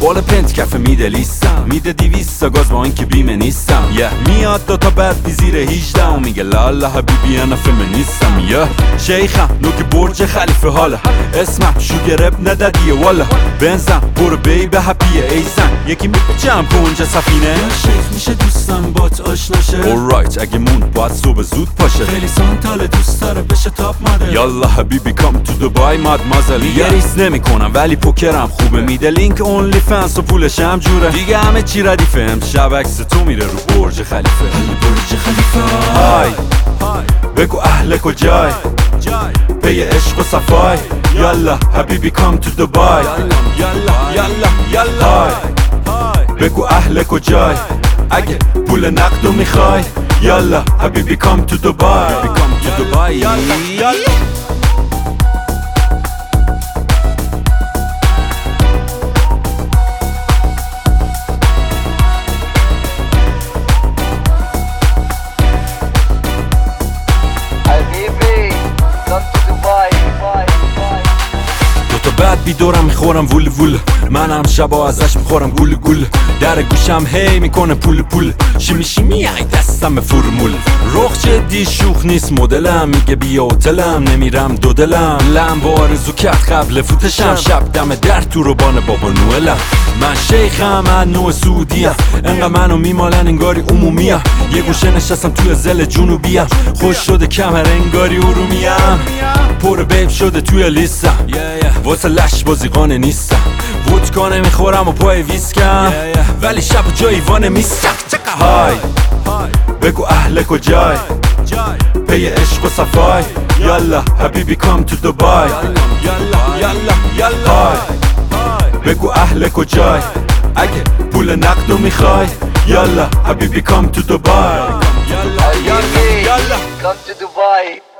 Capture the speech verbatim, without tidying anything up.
بالا پنت کف میده لیستم، میده دیویستا گاز با این که بیمه نیستم. یه yeah. میاد دوتا بعد میزیر هیجده و میگه لالا حبیبی انا فمینیستم. یه yeah. شیخم نوک برج خلیفه حالا اسمم شوگرب ندادیه والا بنزم برو بی به حبیه ایزن یکی میپیچم پونجا سفینه. یا شیخ میشه دوستم بات آشناشه alright اگه مون باید صبح زود پاشه خیلی سانتاله دوست داره بشه تاپ ماده. یالا حبیبی کام تو دبای ماد مازلی یه ریس نمی کنم ولی پوکرم خوبه میده لینک اونلی فنس و پولشم جوره دیگه همه چی ردیفه امشب عکس تو میره رو برج خلیفه. برج خلیفه های بگو اهل کجای پی عشق و صفای یالا حبیبی کام تو دبای یالا یالا یالا بگو اهل کجای اگه پول نقدو میخوای یالا حبیبی کام تو دبای کام تو دبای یالا یالا. بعد بیدارم میخورم وول وول منم شبا ازش میخورم گول گول در گوشم هی میکنه پول پول شیمی شیمی ای دستم فرمول رخ جدی شوخ نیست مدلم میگه بیا هتلم نمیرم دو دلم لم آرزو کرد قبل فوتشم شب دم در تو روبان بابا نوئلم. من شیخم من نوع سعودیم انقدر منو میمالن انگاری عمومیم یه گوشه نشستم توی زل جنوبیم خوش شده کمر انگاری ارومیم پر بیب شده توی لیستم واسه لش بازیقانه نیستم ودکا نمیخورم و پای ویسکم ولی شب جای وانه میستم. های بگو اهل کجای پی عشق و صفای یالا حبیبی کام تو دبای یالا یالا یالا بگو اهل کجای اگه پول نقدو میخوای یالا حبیبی کام تو دبای یالا یالا یالا کام تو دبای.